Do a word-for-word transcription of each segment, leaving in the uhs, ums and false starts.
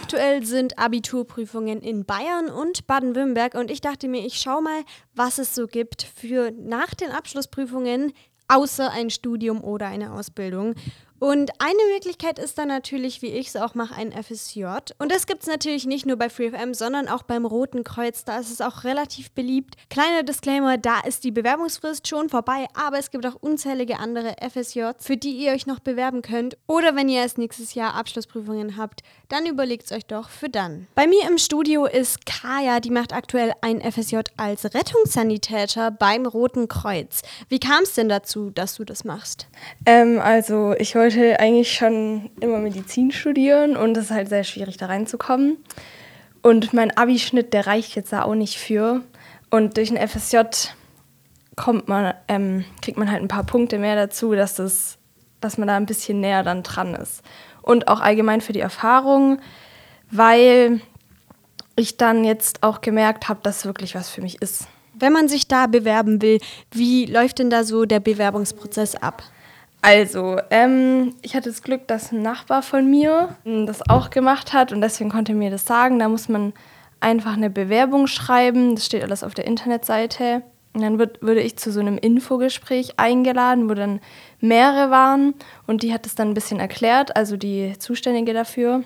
Aktuell sind Abiturprüfungen in Bayern und Baden-Württemberg und ich dachte mir, ich schaue mal, was es so gibt für nach den Abschlussprüfungen, außer ein Studium oder eine Ausbildung. Und eine Möglichkeit ist dann natürlich, wie ich es auch mache, ein F S J. Und das gibt es natürlich nicht nur bei FreeFM, sondern auch beim Roten Kreuz. Da ist es auch relativ beliebt. Kleiner Disclaimer, da ist die Bewerbungsfrist schon vorbei, aber es gibt auch unzählige andere F S Js, für die ihr euch noch bewerben könnt. Oder wenn ihr erst nächstes Jahr Abschlussprüfungen habt, dann überlegt es euch doch für dann. Bei mir im Studio ist Kaya, die macht aktuell ein F S J als Rettungssanitäter beim Roten Kreuz. Wie kam es denn dazu, dass du das machst? Ähm, also ich wollte eigentlich schon immer Medizin studieren und es ist halt sehr schwierig, da reinzukommen. Und mein Abischnitt, der reicht jetzt da auch nicht für. Und durch ein F S J kommt man, ähm, kriegt man halt ein paar Punkte mehr dazu, dass, das, dass man da ein bisschen näher dann dran ist. Und auch allgemein für die Erfahrung, weil ich dann jetzt auch gemerkt habe, dass wirklich was für mich ist. Wenn man sich da bewerben will, wie läuft denn da so der Bewerbungsprozess ab? Also, ähm, ich hatte das Glück, dass ein Nachbar von mir das auch gemacht hat und deswegen konnte er mir das sagen. Da muss man einfach eine Bewerbung schreiben, das steht alles auf der Internetseite. Und dann wird, würde ich zu so einem Infogespräch eingeladen, wo dann mehrere waren und die hat es dann ein bisschen erklärt, also die Zuständige dafür.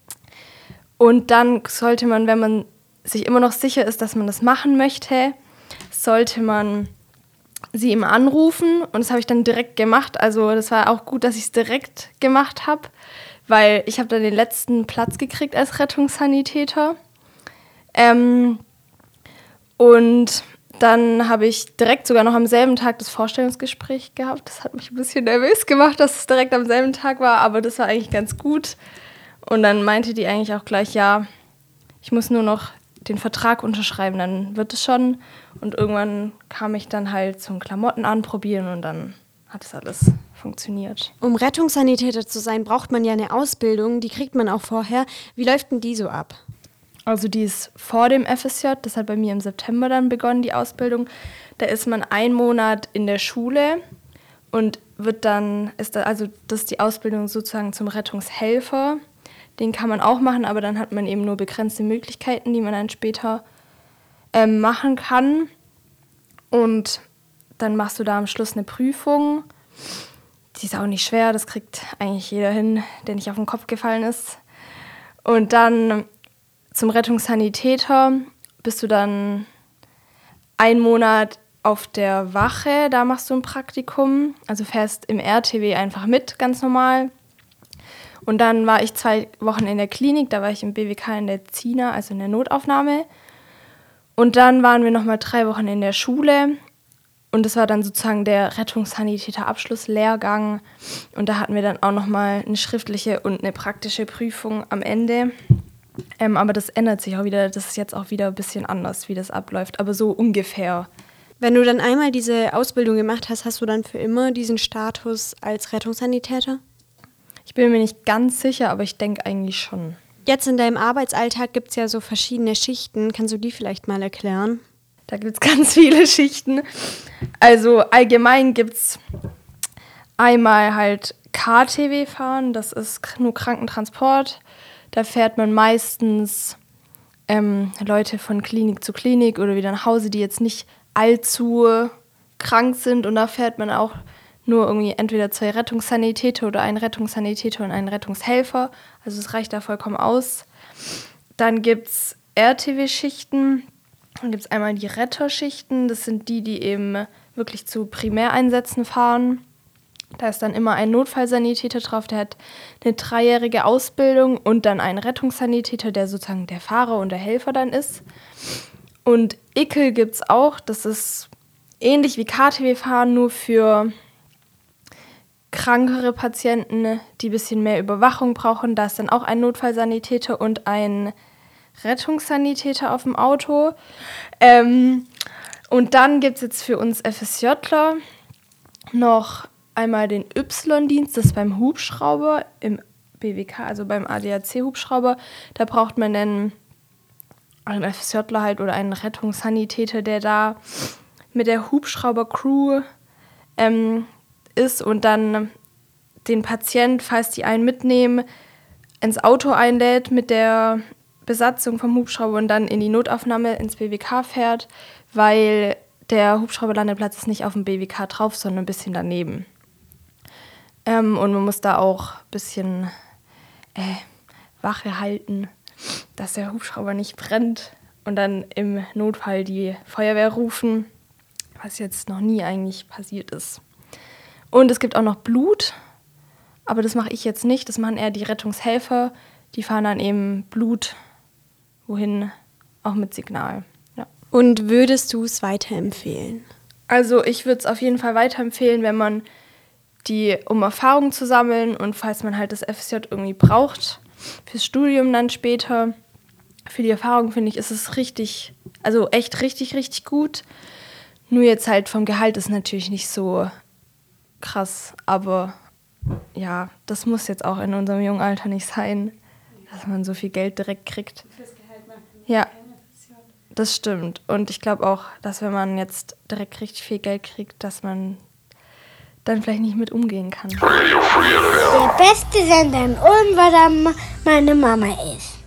Und dann sollte man, wenn man sich immer noch sicher ist, dass man das machen möchte, sollte man sie ihm anrufen und das habe ich dann direkt gemacht. Also das war auch gut, dass ich es direkt gemacht habe, weil ich habe dann den letzten Platz gekriegt als Rettungssanitäter. Ähm, und dann habe ich direkt sogar noch am selben Tag das Vorstellungsgespräch gehabt. Das hat mich ein bisschen nervös gemacht, dass es direkt am selben Tag war, aber das war eigentlich ganz gut. Und dann meinte die eigentlich auch gleich, ja, ich muss nur noch den Vertrag unterschreiben, dann wird es schon. Und irgendwann kam ich dann halt zum Klamotten anprobieren und dann hat es alles funktioniert. Um Rettungssanitäter zu sein, braucht man ja eine Ausbildung, die kriegt man auch vorher. Wie läuft denn die so ab? Also die ist vor dem F S J, das hat bei mir im September dann begonnen, die Ausbildung. Da ist man einen Monat in der Schule und wird dann, ist da, also das ist die Ausbildung sozusagen zum Rettungshelfer. Den kann man auch machen, aber dann hat man eben nur begrenzte Möglichkeiten, die man dann später ähm, machen kann. Und dann machst du da am Schluss eine Prüfung. Die ist auch nicht schwer, das kriegt eigentlich jeder hin, der nicht auf den Kopf gefallen ist. Und dann zum Rettungssanitäter bist du dann einen Monat auf der Wache, da machst du ein Praktikum. Also fährst im R T W einfach mit, ganz normal. Und dann war ich zwei Wochen in der Klinik, da war ich im B W K in der Zina, also in der Notaufnahme. Und dann waren wir nochmal drei Wochen in der Schule und das war dann sozusagen der Rettungssanitäter-Abschlusslehrgang. Und da hatten wir dann auch nochmal eine schriftliche und eine praktische Prüfung am Ende. Ähm, aber das ändert sich auch wieder, das ist jetzt auch wieder ein bisschen anders, wie das abläuft, aber so ungefähr. Wenn du dann einmal diese Ausbildung gemacht hast, hast du dann für immer diesen Status als Rettungssanitäter? Ich bin mir nicht ganz sicher, aber ich denke eigentlich schon. Jetzt in deinem Arbeitsalltag gibt es ja so verschiedene Schichten. Kannst du die vielleicht mal erklären? Da gibt es ganz viele Schichten. Also allgemein gibt es einmal halt K T W fahren, das ist nur Krankentransport. Da fährt man meistens ähm, Leute von Klinik zu Klinik oder wieder nach Hause, die jetzt nicht allzu krank sind. Und da fährt man auch nur irgendwie entweder zwei Rettungssanitäter oder einen Rettungssanitäter und einen Rettungshelfer. Also es reicht da vollkommen aus. Dann gibt es R T W-Schichten. Dann gibt es einmal die Retterschichten. Das sind die, die eben wirklich zu Primäreinsätzen fahren. Da ist dann immer ein Notfallsanitäter drauf, der hat eine dreijährige Ausbildung und dann ein Rettungssanitäter, der sozusagen der Fahrer und der Helfer dann ist. Und I C L gibt es auch. Das ist ähnlich wie K T W fahren, nur für krankere Patienten, die ein bisschen mehr Überwachung brauchen. Da ist dann auch ein Notfallsanitäter und ein Rettungssanitäter auf dem Auto. Ähm, und dann gibt es jetzt für uns FSJler noch einmal den Y-Dienst, das ist beim Hubschrauber im B W K, also beim A D A C-Hubschrauber. Da braucht man dann einen FSJler halt oder einen Rettungssanitäter, der da mit der Hubschrauber-Crew ähm, ist und dann den Patient, falls die einen mitnehmen, ins Auto einlädt mit der Besatzung vom Hubschrauber und dann in die Notaufnahme ins B W K fährt, weil der Hubschrauberlandeplatz ist nicht auf dem B W K drauf, sondern ein bisschen daneben. Ähm, und man muss da auch ein bisschen äh, Wache halten, dass der Hubschrauber nicht brennt und dann im Notfall die Feuerwehr rufen, was jetzt noch nie eigentlich passiert ist. Und es gibt auch noch Blut, aber das mache ich jetzt nicht, das machen eher die Rettungshelfer, die fahren dann eben Blut wohin, auch mit Signal. Ja. Und würdest du es weiterempfehlen? Also ich würde es auf jeden Fall weiterempfehlen, wenn man die, um Erfahrung zu sammeln und falls man halt das F S J irgendwie braucht, fürs Studium dann später. Für die Erfahrung finde ich, ist es richtig, also echt richtig, richtig gut. Nur jetzt halt vom Gehalt ist natürlich nicht so krass, aber ja, das muss jetzt auch in unserem jungen Alter nicht sein, dass man so viel Geld direkt kriegt. Ja, das stimmt. Und ich glaube auch, dass wenn man jetzt direkt richtig viel Geld kriegt, dass man dann vielleicht nicht mit umgehen kann. Der beste Sender in Ulm, weil da meine Mama ist.